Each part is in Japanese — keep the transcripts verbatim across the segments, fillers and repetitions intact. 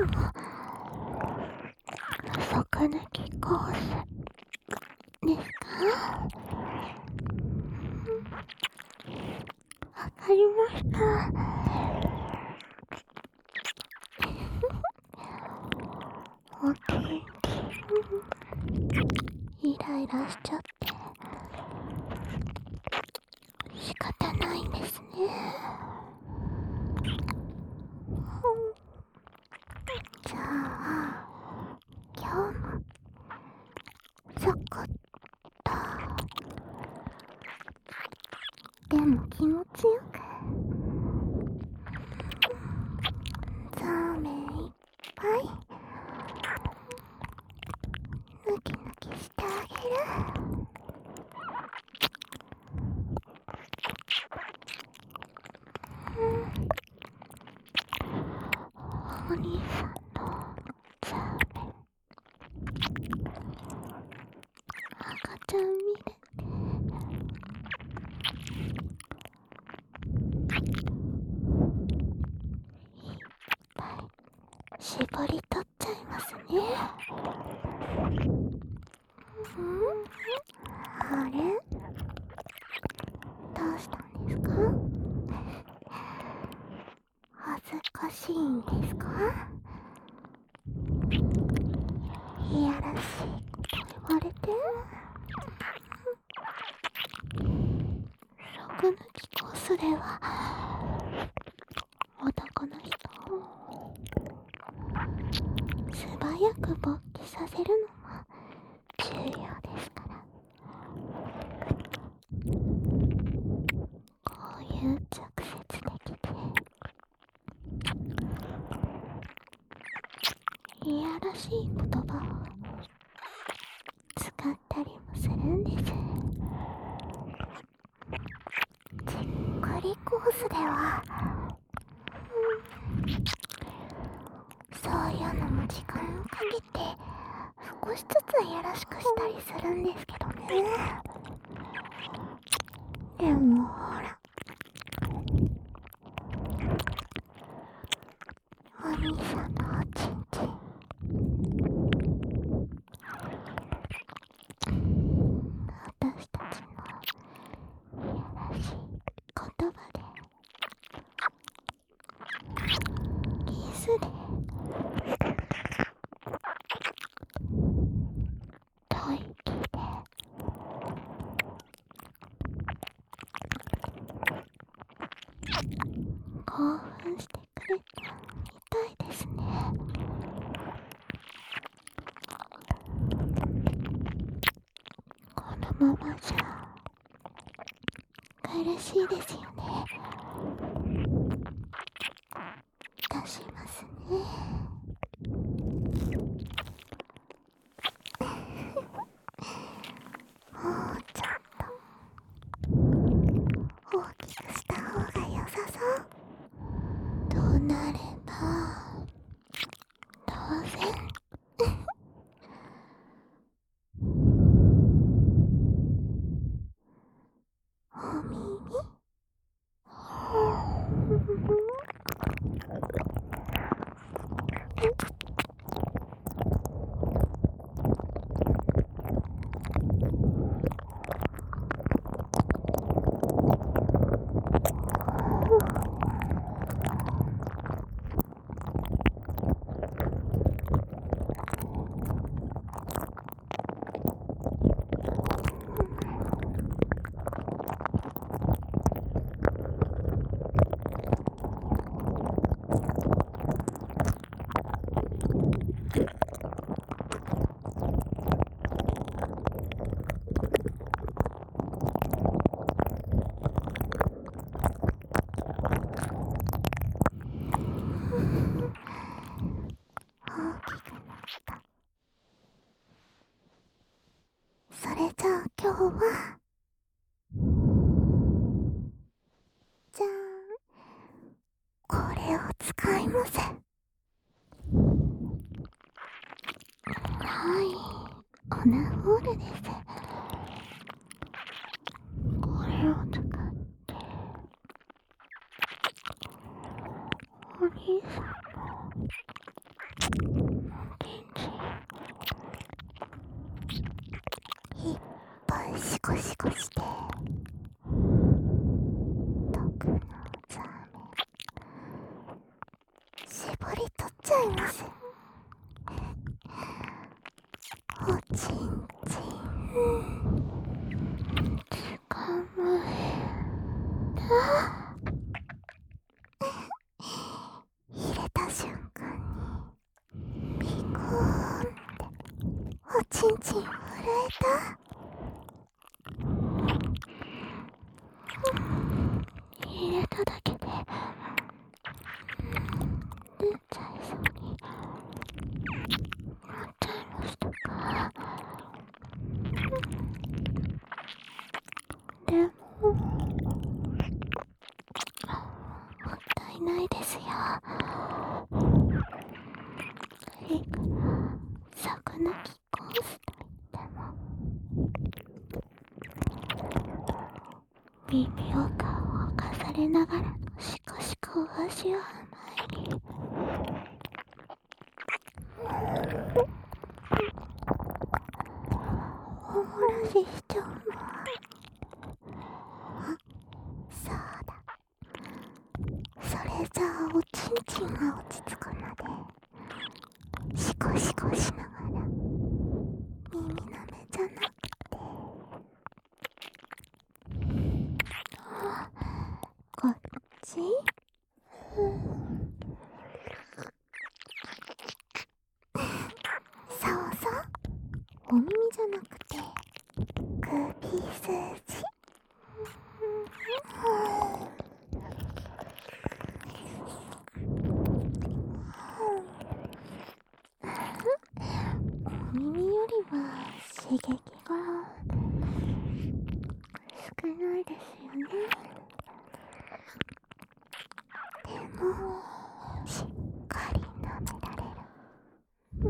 底抜きコースですか？わかりました。お天気イライラしちゃって仕方ないんですね。じゃあ今日もそこっとでも気持ちよくザーメンいっぱいぬきぬきしてあげる。お兄さんのザーメン赤ちゃん見れていっぱい絞り取っちゃいますね。ん？あれ？どうしたんですか？恥ずかしいんですか？いやらしいこと言われて。食抜きコースでは男の人を素早く勃起させるのも重要ですから、こういう直接的でいやらしい言葉を使ったりもするんです。じっくりコースでは、うん、そういうのも時間をかけて少しずついやらしくしたりするんですけどね。でもほら、お兄さんのおちんちん私たちのいやらしい言葉でキスで吐息で興奮してくれたみたいですね。このままじゃ苦しいですよね。出しますね。もうちょっと大きくした方が良さそう。となれば当然お耳それじゃあ今日はじゃあこれを使います。はい、オナホールです。これを使ってお兄さんもコシコして毒のザメ絞り取っちゃいます。おちんちんつかむだ。入れた瞬間にピコーンっておちんちん震えた。入れただけで出ちゃいそうになっちゃいましたか。でももったいないですよ。いくらサク抜きコースといっても微妙感を重ねながらのシコシコお味は甘い。おもらししちゃうの。あ、そうだ。それじゃあおちんちんが落ち着くまでシコシコしながら耳なめじゃなくてこっち、うん、そうそう、お耳じゃなくて首筋、お耳よりは刺激が少ないですよね。でもしっかり舐められる。うん、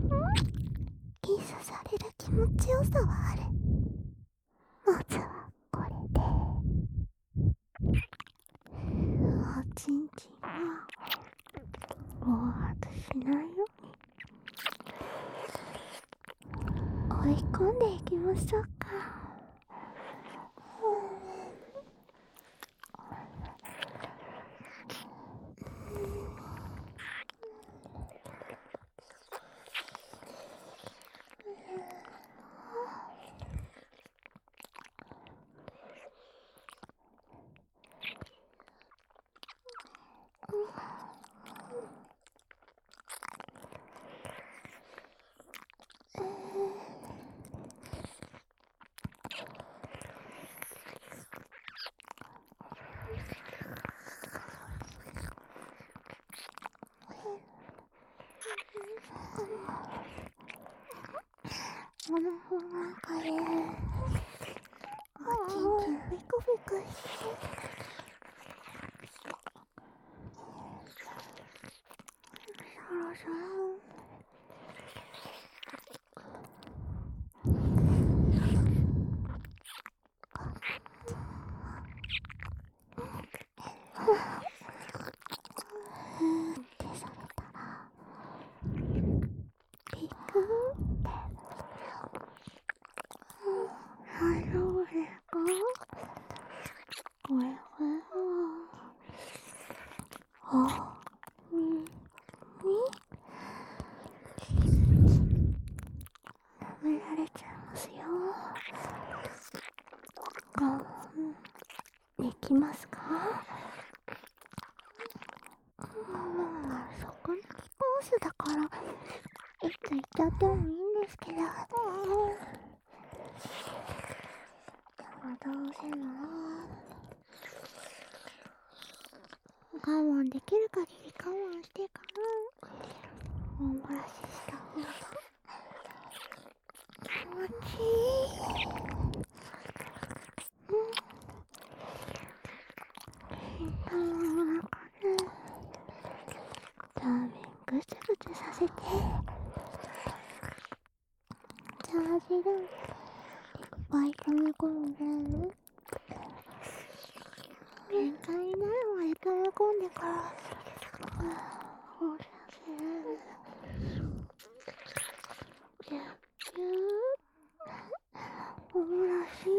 キスされる気持ちよさはある。まずはこれでおちんちんは暴発しないように追い込んでいきましょうか。おのほがかゆい。おちんちんピクピクしてそろそろふーってされたらピクーってハローレコこれこれあみみ舐められちゃいますよ。我慢できますか？まあそこのコースだからいつ行っちゃってもいいんですけど、でもどうせなら我慢できる限り我慢してからお漏らしした方が気持ちいい。うん。頭の中でダーメンぐつぐつさせてチャージルいっぱい溜め込んで限界になるまで溜め込んでから放射線ピュッピュッお漏らし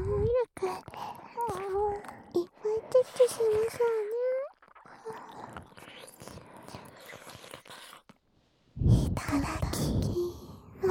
ミルクいっぱいチッチしましょうね。いただきます。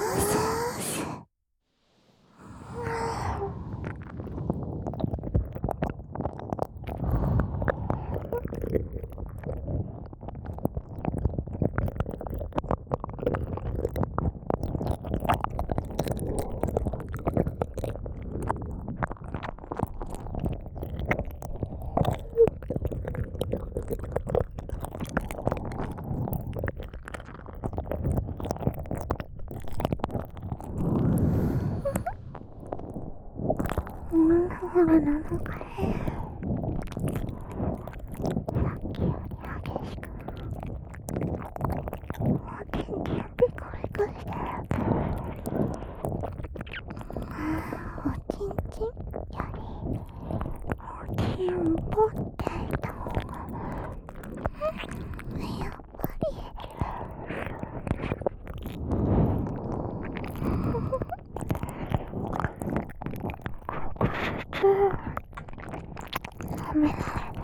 まだまだなのかね。さっきより激しくもう全然ピコピコしてる。おちんちんよりおちんぽっていた方がやっぱりダメだ。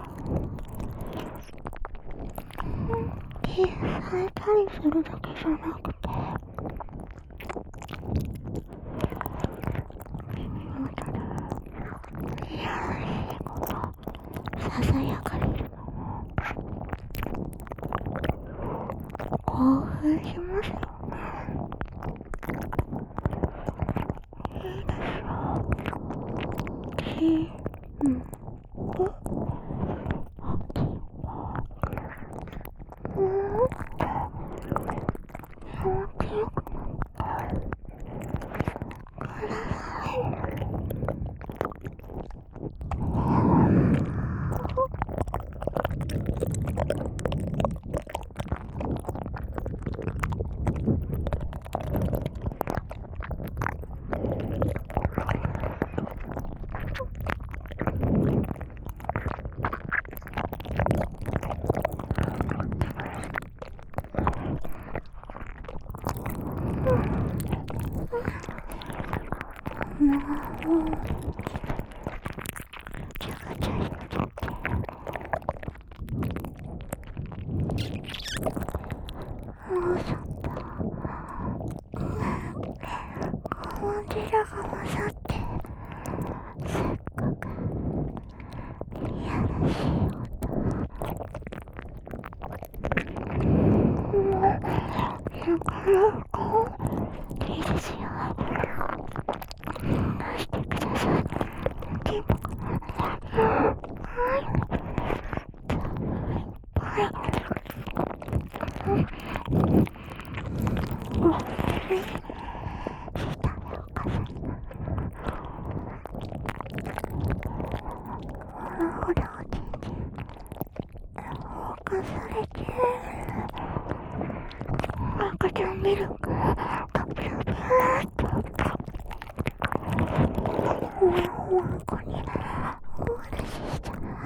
手さえたりするだけじゃなくて耳元で優しいことささやかれるのも興奮しますよね。いいですよ。きうん手が合わさってすっごく優しい音。もうすごくいいですよ。出してください。でもはいはい赤ちゃんミルクたっぷりーっとほわほわこにお話ししちゃいます。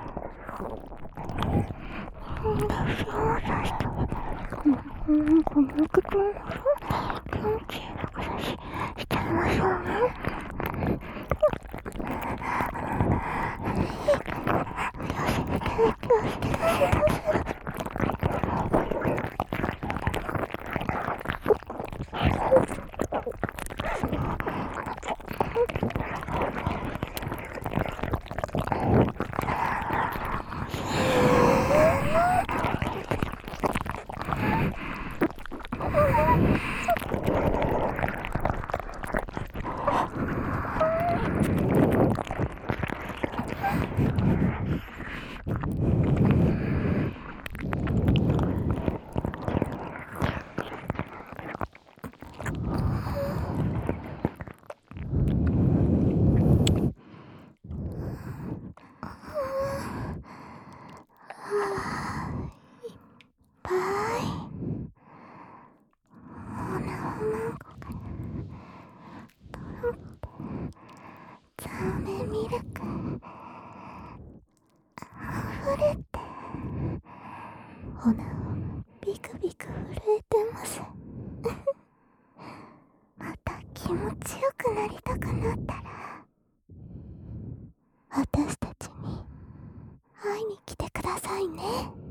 うんだしを出してうんこの口も気持ちいいなくさししちゃいましょうね。寄せて寄せて寄せてミルク溢れて鼻をビクビク震えてますまた気持ちよくなりたくなったら会いに来てくださいね。